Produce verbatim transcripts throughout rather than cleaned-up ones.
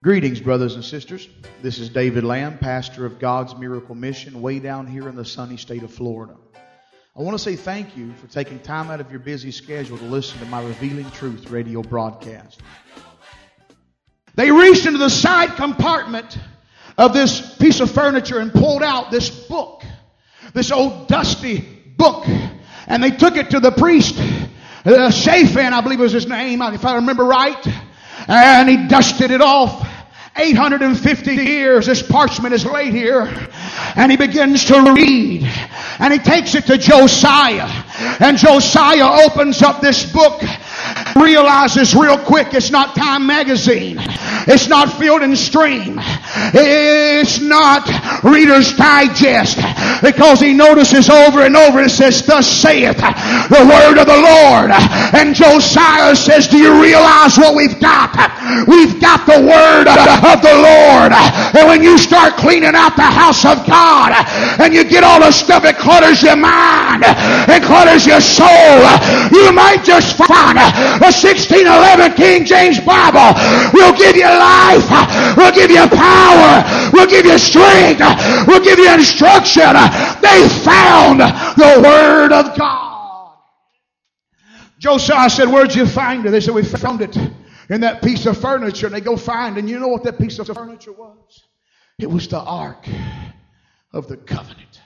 Greetings, brothers and sisters. This is David Lamb, pastor of God's Miracle Mission, way down here in the sunny state of Florida. I want to say thank you for taking time out of your busy schedule to listen to my Revealing Truth radio broadcast. They reached into the side compartment of this piece of furniture and pulled out this book, this old dusty book, and they took it to the priest, uh, Shaphan, I believe was his name, if I remember right, and he dusted it off. eight hundred fifty years this parchment is laid here, and he begins to read, and he takes it to Josiah, and Josiah opens up this book, realizes real quick it's not Time Magazine, it's not Field and Stream, it's not Reader's Digest, because he notices over and over it says, "Thus saith the word of the Lord." And Josiah says, "Do you realize what we've got? We've got the word of the Lord." And when you start cleaning out the house of God and you get all the stuff that clutters your mind and clutters your soul, you might just find a sixteen eleven King James Bible will give you life, will give you power, will give you strength, will give you instruction. They found the word of God. Josiah said, "Where'd you find it?" They said, "We found it in that piece of furniture." And they go find, and you know what that piece of furniture was? It was the Ark of the Covenant.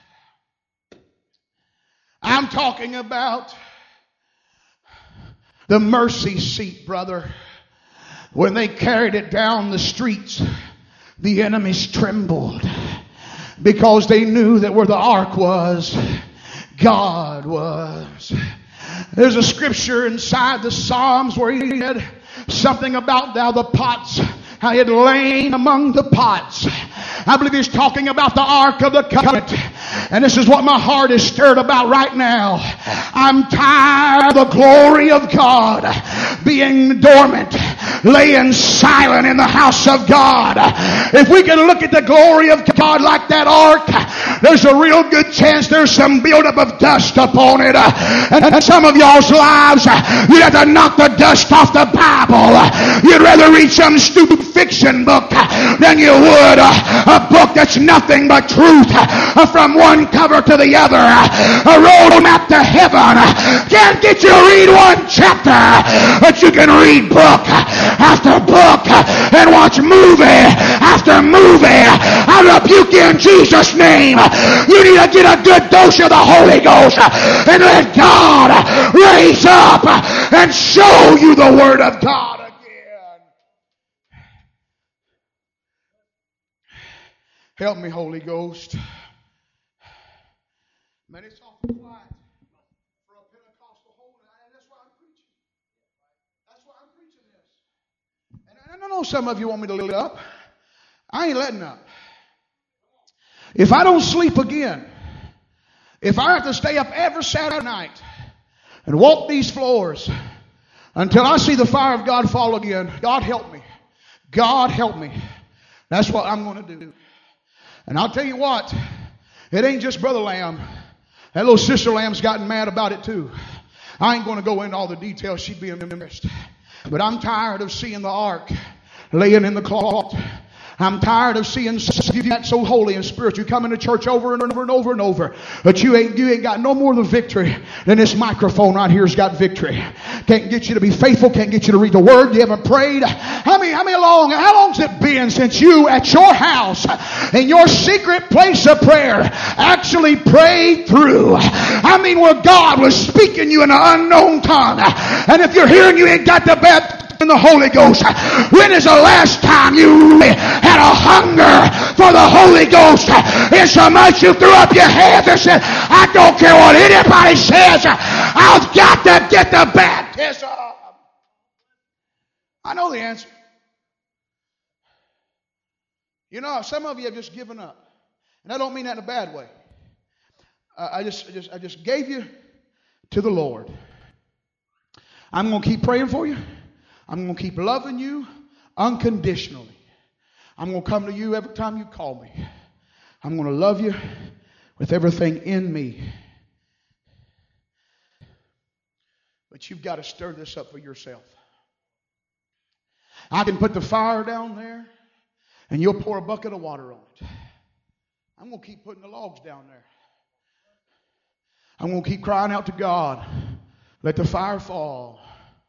I'm talking about the mercy seat, brother. When they carried it down the streets, the enemies trembled because they knew that where the ark was, God was. There's a scripture inside the Psalms where he said something about now the pots, how he had lain among the pots. I believe he's talking about the Ark of the Covenant. And this is what my heart is stirred about right now. I'm tired of the glory of God being dormant, laying silent in the house of God. If we can look at the glory of God like that ark, there's a real good chance there's some buildup of dust upon it. And some of y'all's lives, you'd have to knock the dust off the Bible. You'd rather read some stupid fiction book than you would a book that's nothing but truth from one cover to the other. A roadmap to heaven. Can't get you to read one chapter, but you can read book after book and watch movie after movie. I rebuke you in Jesus' name. You need to get a good dose of the Holy Ghost and let God raise up and show you the Word of God again. Help me, Holy Ghost. Man, it's awful quiet for a Pentecostal holy, and that's why I'm preaching. That's why I'm preaching this. And I know some of you want me to let up. I ain't letting up. If I don't sleep again, if I have to stay up every Saturday night and walk these floors until I see the fire of God fall again, God help me. God help me. That's what I'm going to do. And I'll tell you what, it ain't just Brother Lamb. That little sister Lamb's gotten mad about it too. I ain't going to go into all the details. She'd be embarrassed. But I'm tired of seeing the ark laying in the cloth. I'm tired of seeing you that so holy and spiritual. You come into church over and over and over and over, but you ain't you ain't got no more of the victory than this microphone right here's got victory. Can't get you to be faithful. Can't get you to read the Word. You haven't prayed. How many how many long how long's it been since you at your house in your secret place of prayer actually prayed through? I mean, where God was speaking you in an unknown tongue, and if you're here and you ain't got the baptism in the Holy Ghost, when is the last time you had a hunger for the Holy Ghost in so much you threw up your hands and said, "I don't care what anybody says, I've got to get the baptism"? I know the answer. You know, some of you have just given up, and I don't mean that in a bad way. Uh, I just, I just, I just gave you to the Lord. I'm going to keep praying for you. I'm going to keep loving you unconditionally. I'm going to come to you every time you call me. I'm going to love you with everything in me. But you've got to stir this up for yourself. I can put the fire down there. and you'll pour a bucket of water on it. I'm going to keep putting the logs down there. I'm going to keep crying out to God. Let the fire fall.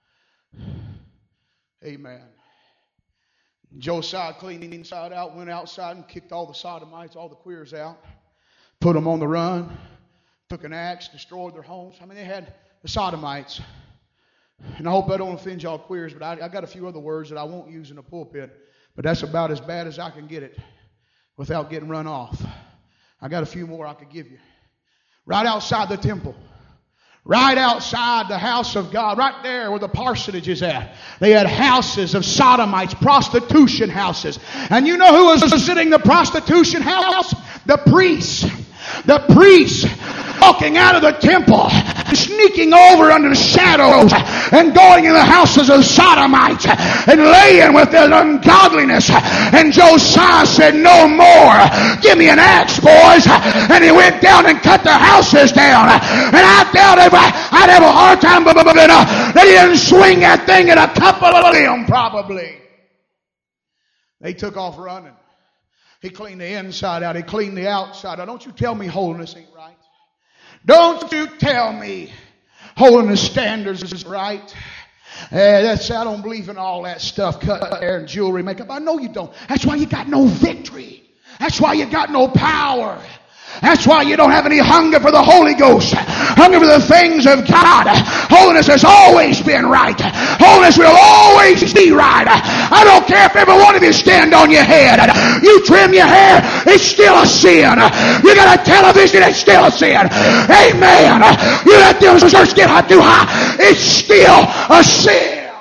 Amen. Josiah cleaned the inside out, went outside and kicked all the sodomites, all the queers out, put them on the run, took an axe, destroyed their homes. I mean, they had the sodomites. And I hope I don't offend y'all queers, but I, I got a few other words that I won't use in the pulpit. But that's about as bad as I can get it without getting run off. I got a few more I could give you. Right outside the temple. Right outside the house of God. Right there where the parsonage is at. They had houses of sodomites, prostitution houses. And you know who was visiting the prostitution house? The priests. The priests walking out of the temple, sneaking over under the shadows and going in the houses of sodomites and laying with their ungodliness. And Josiah said, no more. Give me an axe, boys. And he went down and cut the houses down. And I doubt if I, I'd have a hard time that he didn't swing that thing at a couple of them probably. They took off running. He cleaned the inside out. He cleaned the outside out. Don't you tell me holiness ain't right. Don't you tell me holiness standards is right. Uh, that's, I don't believe in all that stuff, cut hair and jewelry, makeup. I know you don't. That's why you got no victory. That's why you got no power. That's why you don't have any hunger for the Holy Ghost. Hunger for the things of God. Holiness has always been right. Holiness will always be right. I don't care if every one of you stand on your head. You trim your hair, it's still a sin. You got a television, it's still a sin. Amen. You let the church get hot too high, it's still a sin.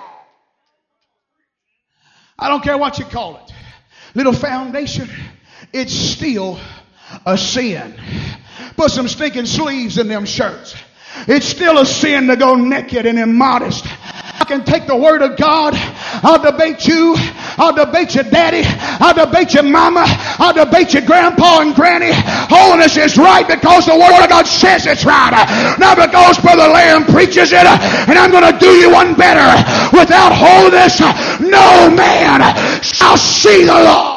I don't care what you call it. Little foundation, it's still a sin. Put some stinking sleeves in them shirts. It's still a sin to go naked and immodest. I can take the word of God. I'll debate you. I'll debate your daddy. I'll debate your mama. I'll debate your grandpa and granny. Holiness is right because the word of God says it's right. Not because Brother Lamb preaches it. And I'm going to do you one better. Without holiness, no man shall see the Lord.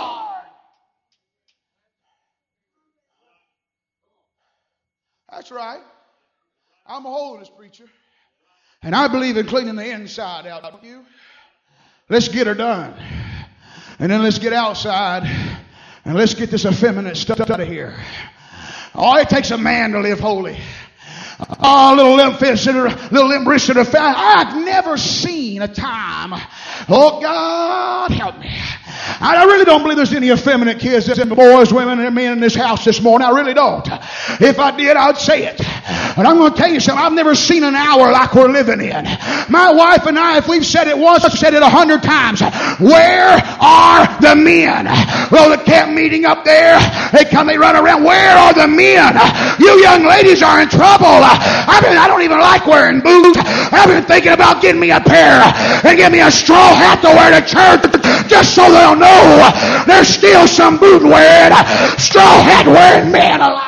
That's right. I'm a holiness preacher. And I believe in cleaning the inside out. Don't you? Let's get her done. And then let's get outside. And let's get this effeminate stuff out of here. Oh, it takes a man to live holy. Oh, little limp fist, little limp wrist. I've never seen a time. Oh, God, help me. I really don't believe there's any effeminate kids and boys, women, and men in this house this morning. I really don't. If I did, I'd say it. But I'm going to tell you something. I've never seen an hour like we're living in. My wife and I, if we've said it once, I've said it a hundred times. Where are the men? Well, the camp meeting up there, they come, they run around. Where are the men? You young ladies are in trouble. I mean, I don't even like wearing boots. I've been thinking about getting me a pair and get me a straw hat to wear to church just so they'll know there's still some boot wearing, straw hat wearing men alive.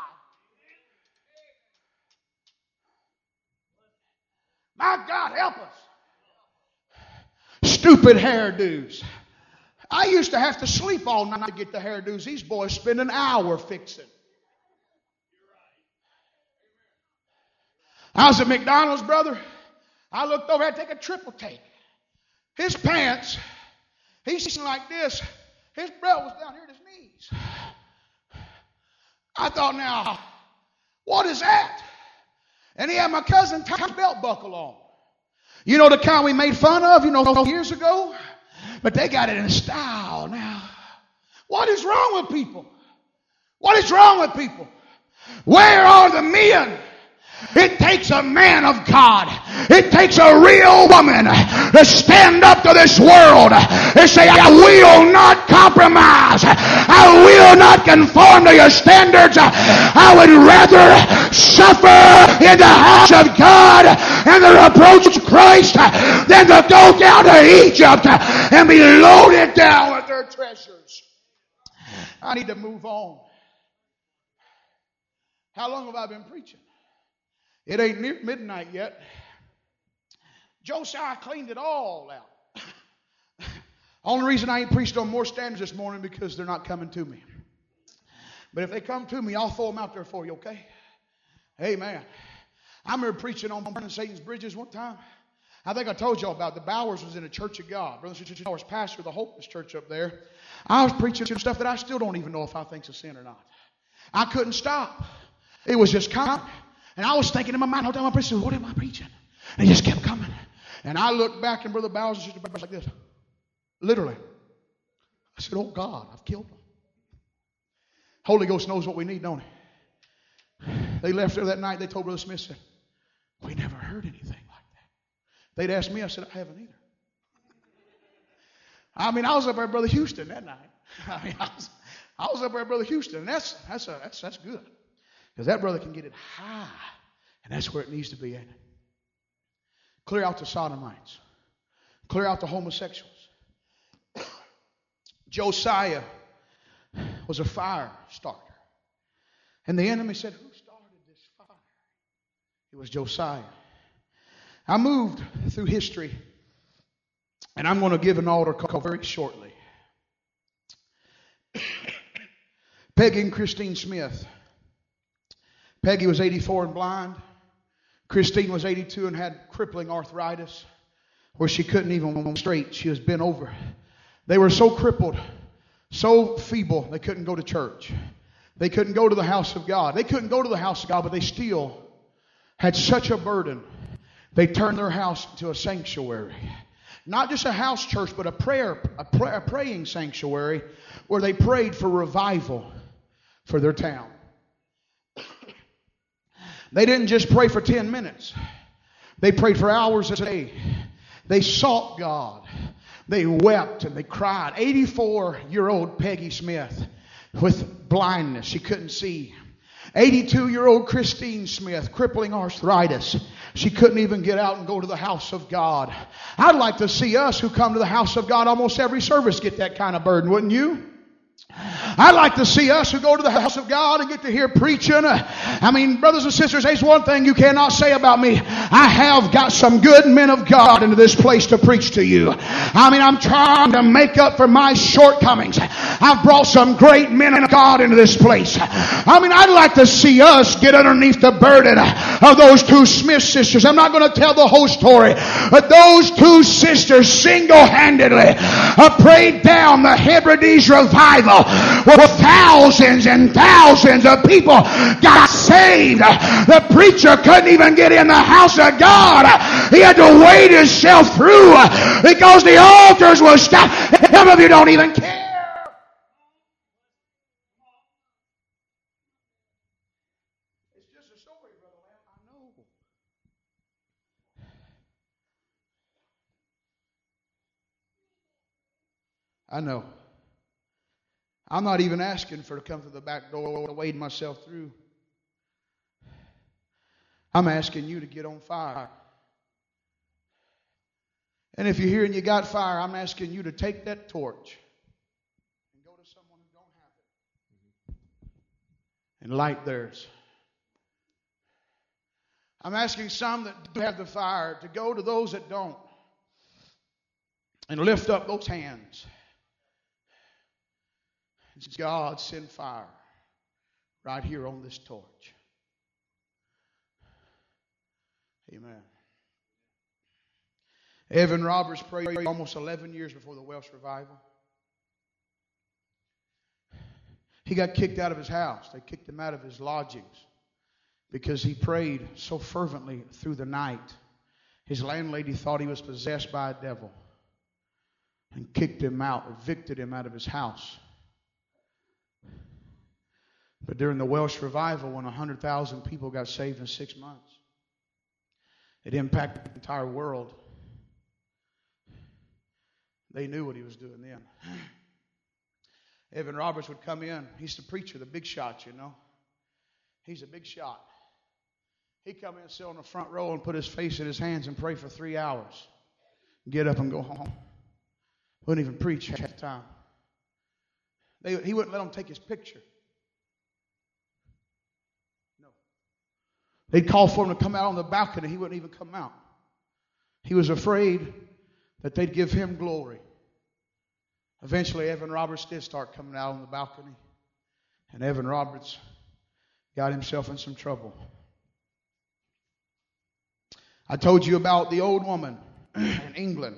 My God, help us. Stupid hairdos. I used to have to sleep all night to get the hairdos. These boys spend an hour fixing. I was at McDonald's, brother. I looked over, I had to take a triple take. His pants, he's sitting like this. His belt was down here at his knees. I thought, now, what is that? And he had my cousin tie belt buckle on. You know the kind we made fun of, you know, years ago? But they got it in style now. What is wrong with people? What is wrong with people? Where are the men? It takes a man of God. It takes a real woman to stand up to this world and say, I will not compromise. I will not conform to your standards. I would rather suffer in the house of God and the reproach of Christ than to go down to Egypt and be loaded down with their treasures. I need to move on. How long have I been preaching? It ain't near midnight yet. Josiah cleaned it all out. Only reason I ain't preached on more standards this morning because they're not coming to me. But if they come to me, I'll throw them out there for you, okay? Amen. I remember preaching on burning Satan's bridges one time. I think I told y'all about it. The Bowers was in a Church of God. Brother and Sister Bowers, pastor of the Hopeness Church up there. I was preaching some stuff that I still don't even know if I think's a sin or not. I couldn't stop. It was just coming. And I was thinking in my mind, hold on, I'm preaching. What am I preaching? And it just kept coming. And I looked back and Brother Bowers and Sister Bowers like this. Literally. I said, oh God, I've killed them. Holy Ghost knows what we need, don't he? They left there that night. They told Brother Smith, said, we never heard anything like that. They'd asked me. I said, I haven't either. I mean, I was up there at Brother Houston that night. I mean, I was, I was up there at Brother Houston, and that's that's a, that's that's good, because that brother can get it high, and that's where it needs to be at. Clear out the sodomites. Clear out the homosexuals. Josiah was a fire starter. And the enemy said, who started this fire? It was Josiah. I moved through history, and I'm going to give an altar call very shortly. Peggy and Christine Smith. Peggy was eighty-four and blind. Christine was eighty-two and had crippling arthritis where she couldn't even walk straight. She was bent over. They were so crippled, so feeble, they couldn't go to church. They couldn't go to the house of God. They couldn't go to the house of God, but they still had such a burden. They turned their house into a sanctuary. Not just a house church, but a prayer, a, pray, a praying sanctuary where they prayed for revival for their town. They didn't just pray for ten minutes. They prayed for hours a day. They sought God. They wept and they cried. eighty-four-year-old Peggy Smith with blindness. She couldn't see. eighty-two-year-old Christine Smith, crippling arthritis. She couldn't even get out and go to the house of God. I'd like to see us who come to the house of God almost every service get that kind of burden, wouldn't you? I'd like to see us who go to the house of God and get to hear preaching. I mean, brothers and sisters, there's one thing you cannot say about me. I have got some good men of God into this place to preach to you. I mean, I'm trying to make up for my shortcomings. I've brought some great men of God into this place. I mean, I'd like to see us get underneath the burden of those two Smith sisters. I'm not going to tell the whole story, but those two sisters single-handedly prayed down the Hebrides revival, where thousands and thousands of people got saved. The preacher couldn't even get in the house of God. He had to wade himself through because the altars were stopped. Some of you don't even care. It's just a story, Brother Lamb. I know. I know. I'm not even asking for to come through the back door to wade myself through. I'm asking you to get on fire. And if you're here and you got fire, I'm asking you to take that torch and go to someone who don't have it and light theirs. I'm asking some that do have the fire to go to those that don't and lift up those hands. God, send fire right here on this torch. Amen. Evan Roberts prayed almost eleven years before the Welsh revival. He got kicked out of his house. They kicked him out of his lodgings because he prayed so fervently through the night. His landlady thought he was possessed by a devil and kicked him out, evicted him out of his house. But during the Welsh revival, when one hundred thousand people got saved in six months, it impacted the entire world. They knew what he was doing then. Evan Roberts would come in. He's the preacher, the big shot, you know. He's a big shot. He'd come in and sit on the front row and put his face in his hands and pray for three hours. Get up and go home. Wouldn't even preach half the time. They, he wouldn't let them take his picture. They'd call for him to come out on the balcony. He wouldn't even come out. He was afraid that they'd give him glory Eventually, Evan Roberts did start coming out on the balcony. And Evan Roberts got himself in some trouble. I told you about the old woman in England.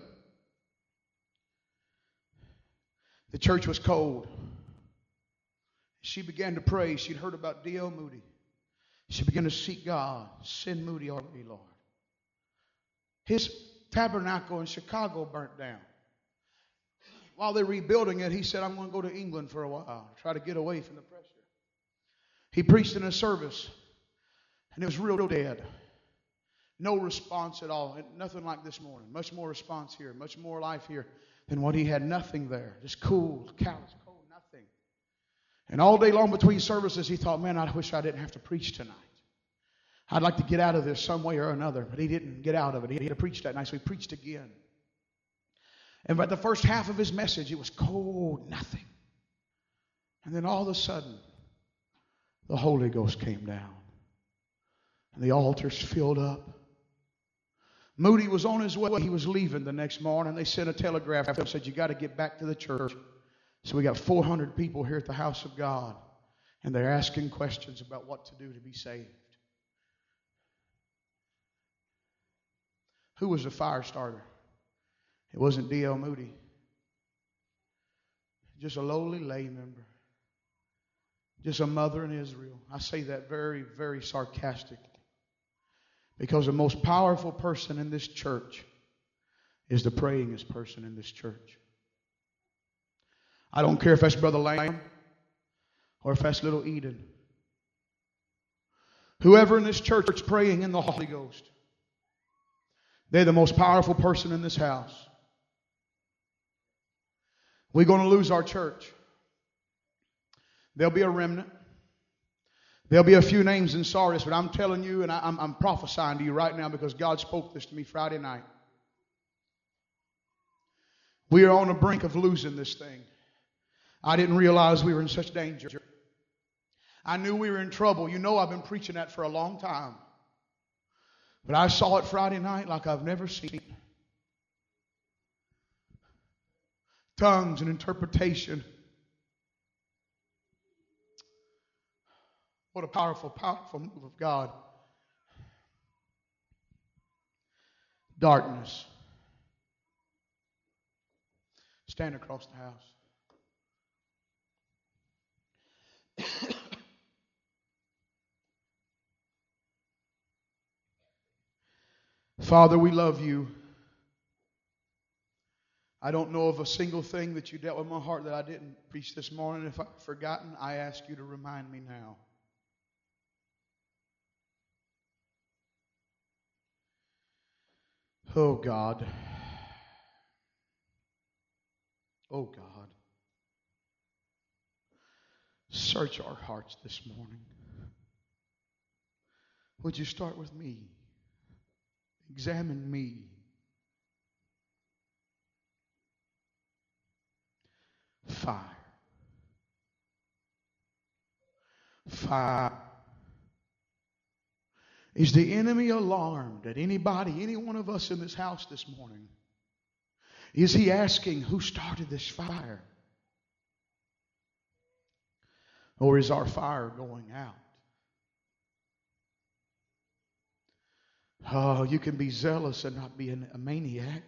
The church was cold. She began to pray. She'd heard about D L Moody. She began to seek God. Send Moody our way, Lord. His tabernacle in Chicago burnt down. While they're rebuilding it, he said, I'm going to go to England for a while, try to get away from the pressure. He preached in a service, and it was real, real dead. No response at all. Nothing like this morning. Much more response here. Much more life here than what he had. Nothing there. Just cool, callous, cold, nothing. And all day long between services, he thought, man, I wish I didn't have to preach tonight. I'd like to get out of this some way or another. But he didn't get out of it. He had to preach that night, so he preached again. And by the first half of his message, it was cold, nothing. And then all of a sudden, the Holy Ghost came down. And the altars filled up. Moody was on his way. He was leaving the next morning. They sent a telegraph and said, you got to get back to the church. So we got four hundred people here at the house of God. And they're asking questions about what to do to be saved. Who was the fire starter? It wasn't D L Moody. Just a lowly lay member. Just a mother in Israel. I say that very, very sarcastically. Because the most powerful person in this church is the prayingest person in this church. I don't care if that's Brother Lamb or if that's little Eden. Whoever in this church is praying in the Holy Ghost, they're the most powerful person in this house. We're going to lose our church. There'll be a remnant. There'll be a few names in Sardis, but I'm telling you, and I, I'm, I'm prophesying to you right now because God spoke this to me Friday night. We are on the brink of losing this thing. I didn't realize we were in such danger. I knew we were in trouble. You know I've been preaching that for a long time. But I saw it Friday night like I've never seen it. Tongues and interpretation. What a powerful, powerful move of God. Darkness. Stand across the house. Father, we love you. I don't know of a single thing that you dealt with my heart that I didn't preach this morning. If I've forgotten, I ask you to remind me now. Oh God. Oh God. Search our hearts this morning. Would you start with me? Examine me. Fire. Fire. Is the enemy alarmed at anybody, any one of us in this house this morning? Is he asking who started this fire? Or is our fire going out? Oh, you can be zealous and not be a maniac.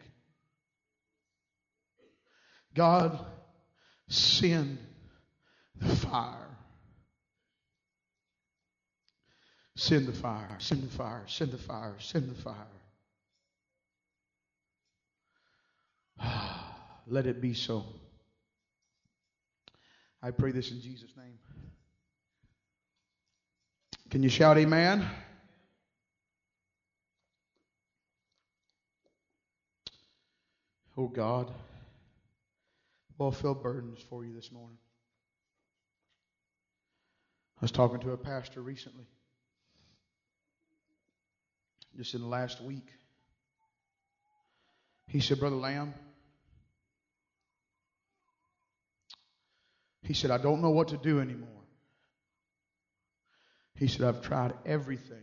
God, send the fire. Send the fire, send the fire, send the fire, send the fire. Let it be so. I pray this in Jesus' name. Can you shout amen? Oh God, well, feel burdens for you this morning. I was talking to a pastor recently, just in the last week. He said, Brother Lamb, he said, I don't know what to do anymore. He said, I've tried everything.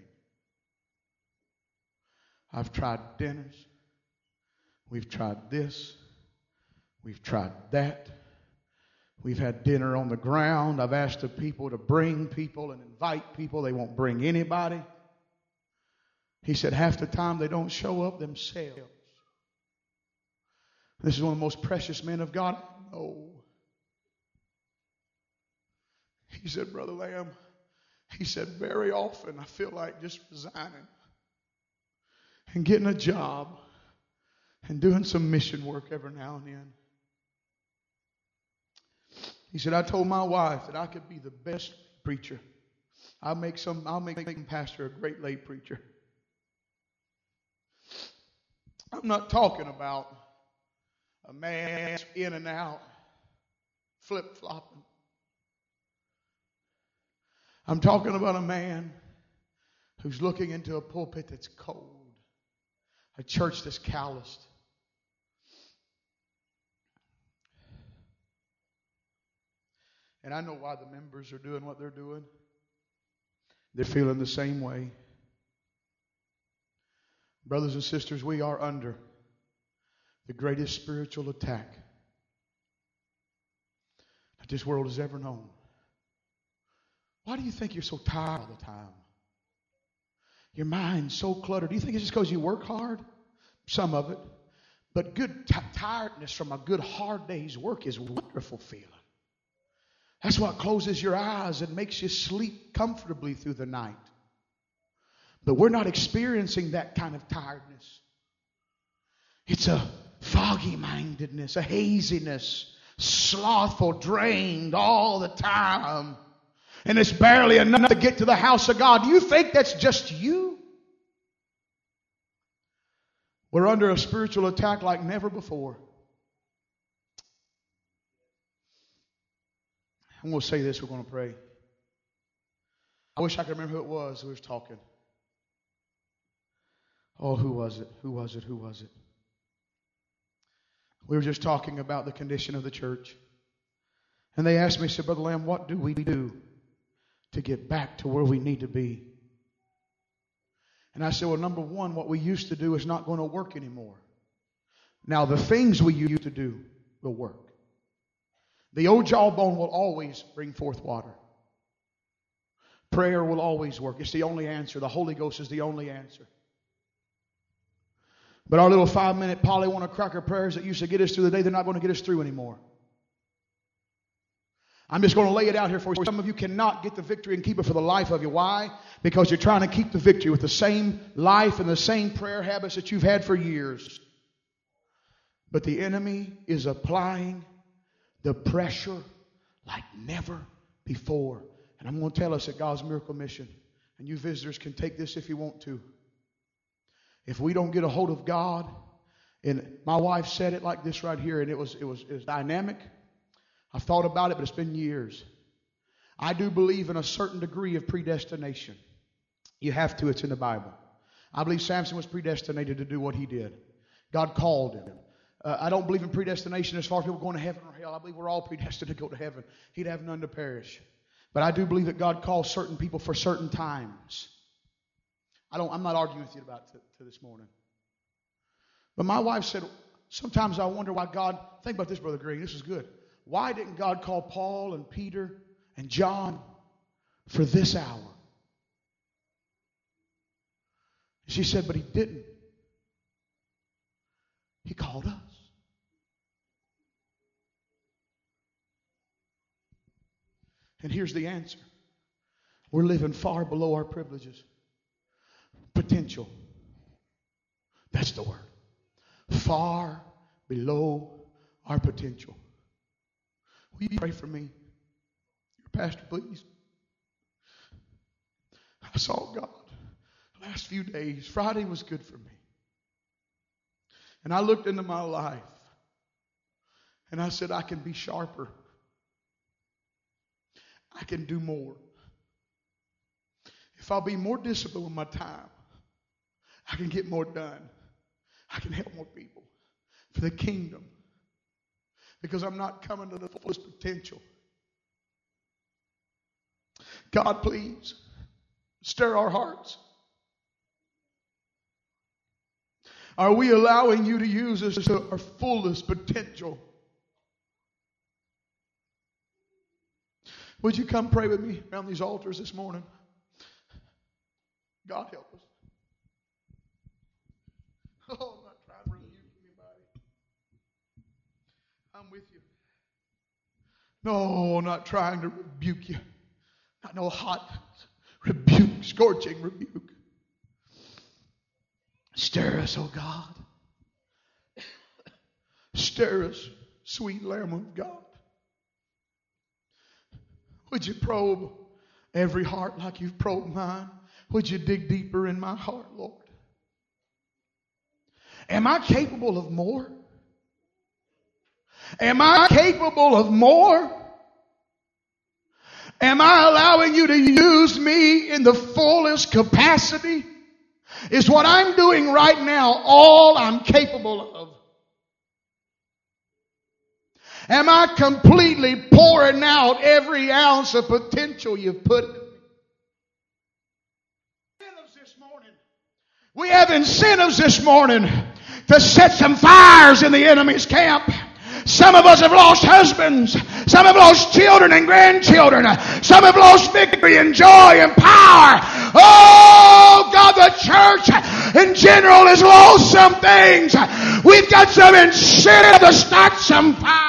I've tried dinners. We've tried this. We've tried that. We've had dinner on the ground. I've asked the people to bring people and invite people. They won't bring anybody. He said half the time they don't show up themselves. This is one of the most precious men of God I know. He said, Brother Lamb, he said, very often I feel like just resigning and getting a job and doing some mission work every now and then. He said, I told my wife that I could be the best preacher. I'll make some, I'll make, make pastor a great lay preacher. I'm not talking about a man in and out, flip-flopping. I'm talking about a man who's looking into a pulpit that's cold, a church that's calloused. And I know why the members are doing what they're doing. They're feeling the same way. Brothers and sisters, we are under the greatest spiritual attack that this world has ever known. Why do you think you're so tired all the time? Your mind's so cluttered. Do you think it's just because you work hard? Some of it. But good t- tiredness from a good hard day's work is a wonderful feeling. That's what closes your eyes and makes you sleep comfortably through the night. But we're not experiencing that kind of tiredness. It's a foggy-mindedness, a haziness, slothful, drained all the time. And it's barely enough to get to the house of God. Do you think that's just you? We're under a spiritual attack like never before. I'm going to say this, we're going to pray. I wish I could remember who it was who was talking. Oh, who was it? Who was it? Who was it? We were just talking about the condition of the church. And they asked me, said, Brother Lamb, what do we do to get back to where we need to be? And I said, well, number one, what we used to do is not going to work anymore. Now, the things we used to do will work. The old jawbone will always bring forth water. Prayer will always work. It's the only answer. The Holy Ghost is the only answer. But our little five-minute Pollywonka cracker prayers that used to get us through the day, they're not going to get us through anymore. I'm just going to lay it out here for you. Some of you cannot get the victory and keep it for the life of you. Why? Because you're trying to keep the victory with the same life and the same prayer habits that you've had for years. But the enemy is applying the pressure like never before. And I'm going to tell us at God's Miracle Mission, and you visitors can take this if you want to. If we don't get a hold of God, and my wife said it like this right here, and it was it was it was dynamic. I've thought about it, but it's been years. I do believe in a certain degree of predestination. You have to, it's in the Bible. I believe Samson was predestinated to do what he did. God called him. Uh, I don't believe in predestination as far as people going to heaven or hell. I believe we're all predestined to go to heaven. He'd have none to perish. But I do believe that God calls certain people for certain times. I don't, I'm not arguing with you about it to, to this morning. But my wife said, sometimes I wonder why God, think about this, Brother Green, this is good. Why didn't God call Paul and Peter and John for this hour? She said, but he didn't. He called us. And here's the answer. We're living far below our privileges. Potential. That's the word. Far below our potential. Will you pray for me? Your pastor, please. I saw God the last few days. Friday was good for me. And I looked into my life. And I said, I can be sharper. I can do more. If I'll be more disciplined with my time, I can get more done. I can help more people for the kingdom. Because I'm not coming to the fullest potential. God, please, stir our hearts. Are we allowing you to use us to our fullest potential? Would you come pray with me around these altars this morning? God help us. Oh, I'm not trying to rebuke anybody. I'm with you. No, not trying to rebuke you. Not no hot rebuke, scorching rebuke. Stir us, oh God. Stir us, sweet Lamb of God. Would you probe every heart like you've probed mine? Would you dig deeper in my heart, Lord? Am I capable of more? Am I capable of more? Am I allowing you to use me in the fullest capacity? Is what I'm doing right now all I'm capable of? Am I completely pouring out every ounce of potential you've put in me? This morning, we have incentives this morning to set some fires in the enemy's camp. Some of us have lost husbands. Some have lost children and grandchildren. Some have lost victory and joy and power. Oh, God, the church in general has lost some things. We've got some incentive to start some fires.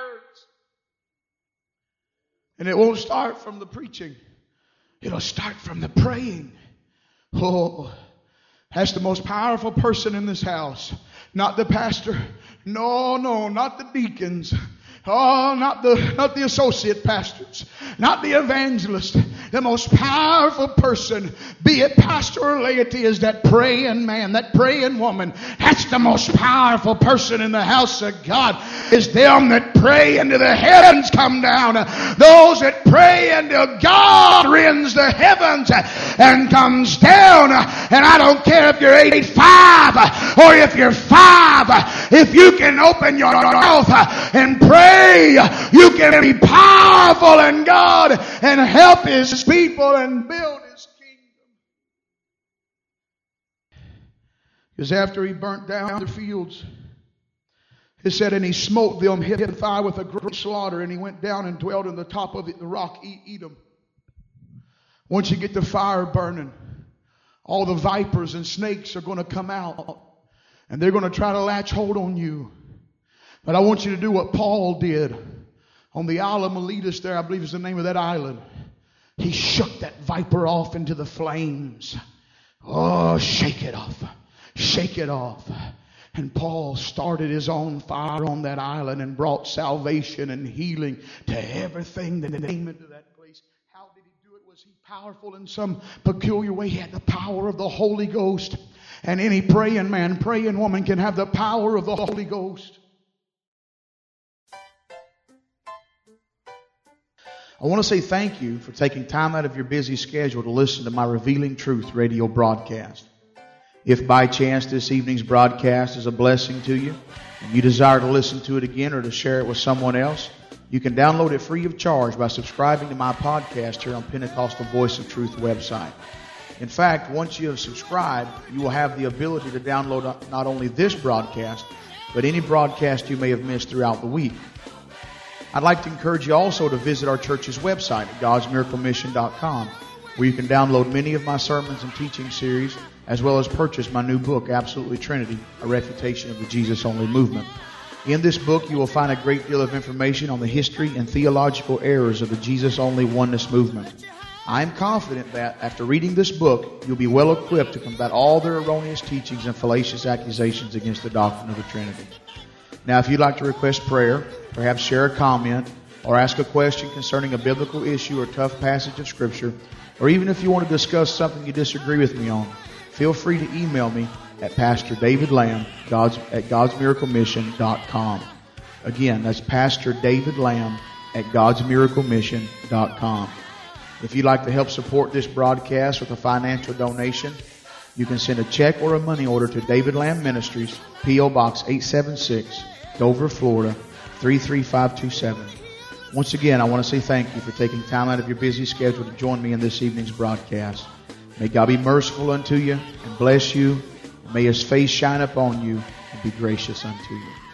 And it won't start from the preaching. It'll start from the praying. Oh, that's the most powerful person in this house. Not the pastor. No, no, not the deacons. Oh, not the, not the associate pastors. Not the evangelist. The most powerful person, be it pastor or laity, is that praying man, that praying woman. That's the most powerful person in the house of God. Is them that pray into the heavens come down. Those that pray into God rends the heavens and comes down. And I don't care if you're eighty-five or if you're five. If you can open your mouth and pray, you can be powerful in God and help His people and build His kingdom. Because after He burnt down the fields, it said, and He smote them, hit the fire with a great slaughter, and He went down and dwelt in the top of the rock, Edom. Once you get the fire burning, all the vipers and snakes are going to come out, and they're going to try to latch hold on you. But I want you to do what Paul did on the Isle of Miletus there, I believe is the name of that island. He shook that viper off into the flames. Oh, shake it off. Shake it off. And Paul started his own fire on that island and brought salvation and healing to everything that came into that place. How did he do it? Was he powerful in some peculiar way? He had the power of the Holy Ghost. And any praying man, praying woman can have the power of the Holy Ghost. I want to say thank you for taking time out of your busy schedule to listen to my Revealing Truth radio broadcast. If by chance this evening's broadcast is a blessing to you and you desire to listen to it again or to share it with someone else, you can download it free of charge by subscribing to my podcast here on Pentecostal Voice of Truth website. In fact, once you have subscribed, you will have the ability to download not only this broadcast, but any broadcast you may have missed throughout the week. I'd like to encourage you also to visit our church's website at gods miracle mission dot com, where you can download many of my sermons and teaching series, as well as purchase my new book, Absolutely Trinity, A Refutation of the Jesus-Only Movement. In this book, you will find a great deal of information on the history and theological errors of the Jesus-Only oneness movement. I am confident that after reading this book, you'll be well equipped to combat all their erroneous teachings and fallacious accusations against the doctrine of the Trinity. Now, if you'd like to request prayer, perhaps share a comment, or ask a question concerning a biblical issue or tough passage of Scripture, or even if you want to discuss something you disagree with me on, feel free to email me at Pastor David Lamb God's, at gods miracle mission dot com. Again, that's Pastor David Lamb at gods miracle mission dot com. If you'd like to help support this broadcast with a financial donation, you can send a check or a money order to David Lamb Ministries, P O Box eight seven six, Dover, Florida, three three five two seven. Once again, I want to say thank you for taking time out of your busy schedule to join me in this evening's broadcast. May God be merciful unto you and bless you. May His face shine upon you and be gracious unto you.